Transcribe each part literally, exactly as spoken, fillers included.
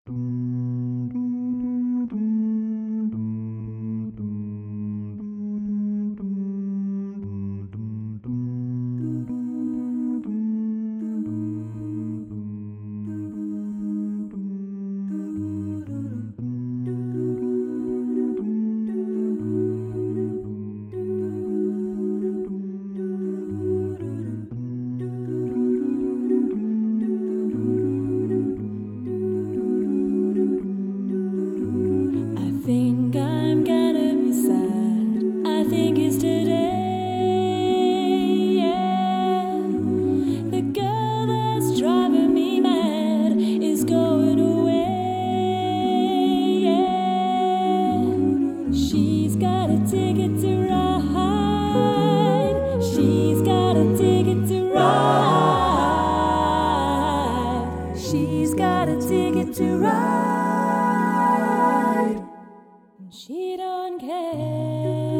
Think I'm gonna be sad. I think it's today. Yeah. The girl that's driving me mad is going away. Yeah. She's got a ticket to ride. She's got a ticket to ride. She's got a ticket to ride. She don't care.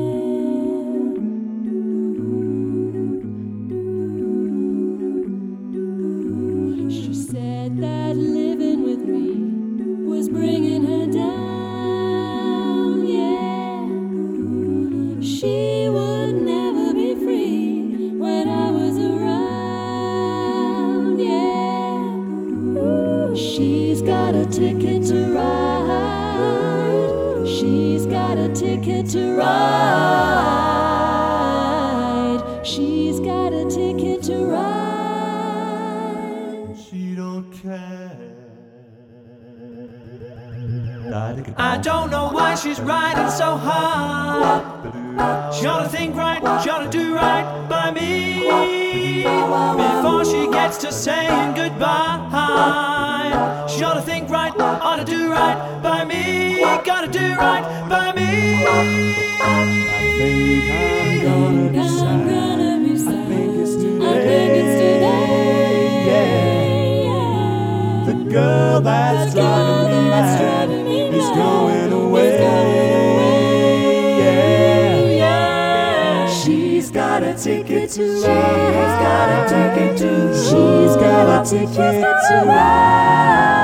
She said that living with me was bringing her down. Yeah, she would never be free when I was around. Yeah, ooh, she's got a ticket to ride. She's got a ticket to ride. She's got a ticket to ride. She don't care. I don't know why she's riding so hard. She ought to think right, she ought to do right by me before she gets to saying goodbye. She ought to think right, ought to do right by me. Gotta do right by me. I think I'm gonna be sad. I'm gonna be sad. I think it's today. I think it's today. Yeah. The girl that's The girl driving me that's mad driving me is mad going away. is going away. Yeah. Yeah. She's got a ticket to She's ride. got a ticket to- She's got a ticket to ride.